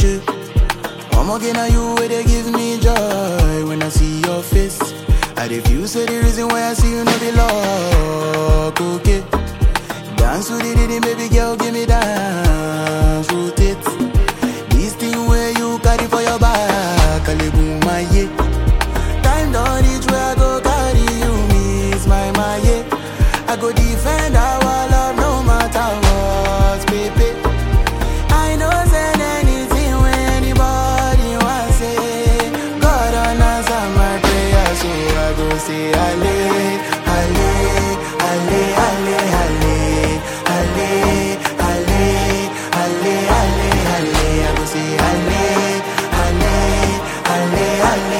shit. I'm again at you where they give me joy when I see your face. I refuse to the reason why I see you no be luck, okay. Dance with the rhythm, baby girl, give me dance, rotate. This thing where you carry for your back, I live my yeah. Time don't reach where I go carry you, miss my yeah. I go defend our love no matter what, baby. I know send anything when anybody wants say. God answer my prayer, so I go say ale, ale, ale, ale, ale, ale, ale, ale, ale, ale. I go say ale, ale, ale, ale,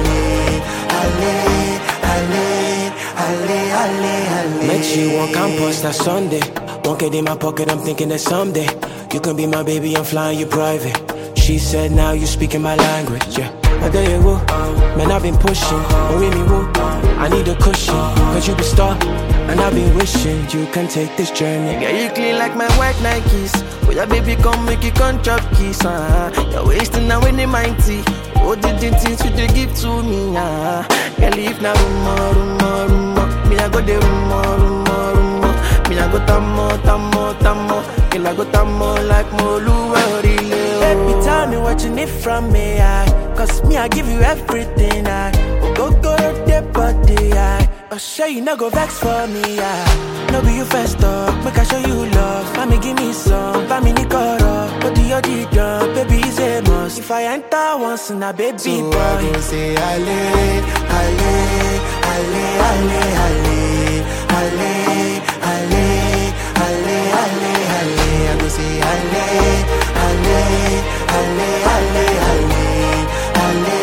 ale, ale, ale, ale. Met you on campus that Sunday. Won't get in my pocket, I'm thinking that someday you can be my baby, I'm flying you private. She said now you speaking my language, yeah. But there you go, man, I've been pushing, oh really woo. I need a cushion, cause you be star, and I've been wishing you can take this journey. Yeah, you clean like my white Nikes. Oh yeah, baby, come make you come chop kiss, You're wasting now when they mighty. Oh, the things you they give to me, Can't leave now, rumor. Me I go the rumor. Me I go tamo. Girl, I go tamo like Molu, baby, tell me what you need from me, cause me, I give you everything, Go the body, I'll show you, no go vex for me, No be you first up, make I show you love. Mommy, give me some, family Nikoro. What do you do, baby, is a must. If I enter once in a baby so boy, I go say ale, ale, ale, ale, ale, ale, ale, ale, ale, ale. I go say ale, ale, ale, ale, ale,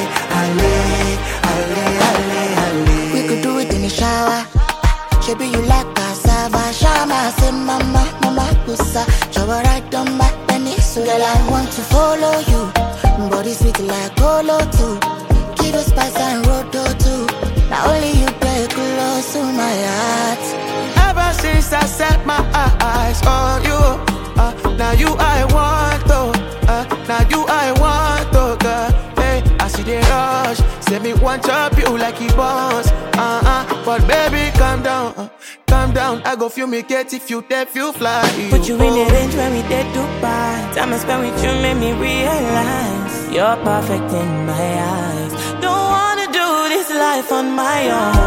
ale, ale, ale. We could do it in the shower. Baby, you like cassava. Shama, say mama, pussa. Shower right on my penis. Girl, I want to follow you. Body sweet like Colo too. Give us spice and roto too. Now only you play close to my heart. ever since I set my eyes on you, now you I want to, now you I want to, girl. Hey, I see the rush, say me want chop you like he boss, but baby calm down, I go fumigate if you deaf you fly. Put you in the range when we did Dubai. Time I spent with you made me realize you're perfect in my eyes. Don't wanna do this life on my own.